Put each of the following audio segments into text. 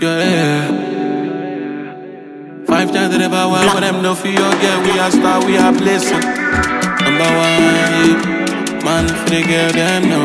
Yeah. 5 times to the power, but them no fear, yeah. We are star, we are blessing. Number one, yeah. Man, for the girl, them know.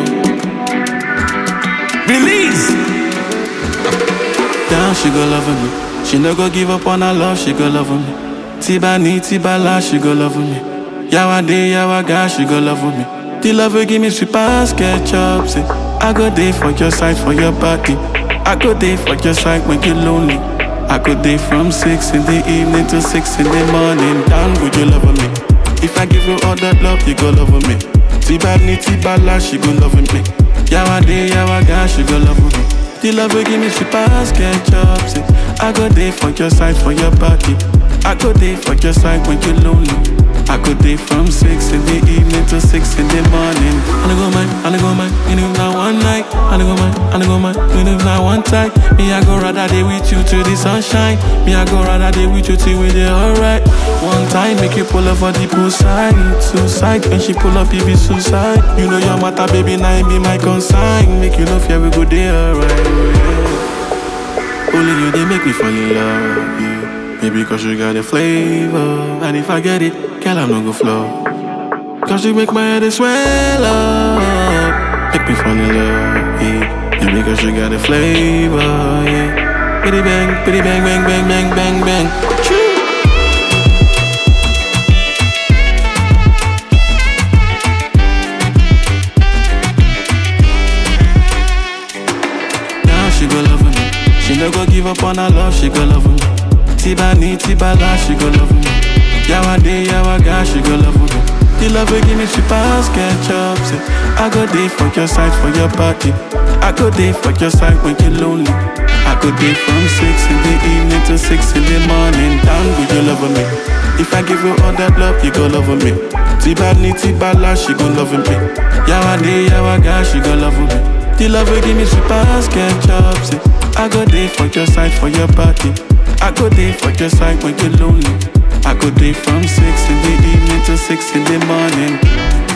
Release! Down, she go loving me. She no go give up on her love, she go loving me. Tiba ni, tiba la, she go loving me. Yawa day, yawa ga, she go loving me. The love will give me sweet pass, ketchup, say. I go there for your side, for your body. I go there for your side when you're lonely. I go there from 6 in the evening to 6 in the morning. Down, would you love me? If I give you all that love, you go love me. Tiba ni, tiba la, she go loving me. Yawa day, yawa ga, she go loving me. The love will give me sweet pass, ketchup, say. I go there for your side, for your body. I go there for your side when you're lonely. I go there from 6 in the evening to 6 in the morning. I go mine, and if not one night. I go mine, and if not one time. Me, I go rather day with you till the sunshine. Me, I go rather day with you till we dey alright. One time, make you pull up for the poolside. Suicide, when she pull up, it be suicide. You know your matter, baby, now it be my consign. Make you know fear we go there alright. Yeah. Only you, they make me fall in love, yeah. Maybe cause you got a flavor. And if I get it, girl, I'm not gonna flow. Cause you make my head swell up. Make me fall in love, yeah. Maybe cause you got a flavor, yeah. Bitty bang, bang, bang, bang, bang, bang. Choo! Now she go loving me. She no go give up on her love, she go loving me. Tiba ni, tiba la, she go love me. Yawa day, yawa ga, she go love me. The love will give me sweet pass, ketchup, say. I go there for your side, for your body. I go there for your side when you're lonely. I go there from 6 in the evening to 6 in the morning. Down, would you love me? If I give you all that love, you go love me. Tiba ni, tiba la, she go love me. Yawa day, yawa ga, she go love me. The love will give me sweet pass, ketchup, say. I go there for your side, for your body. I go there for your side when you're lonely. I go there from 6 in the evening to 6 in the morning.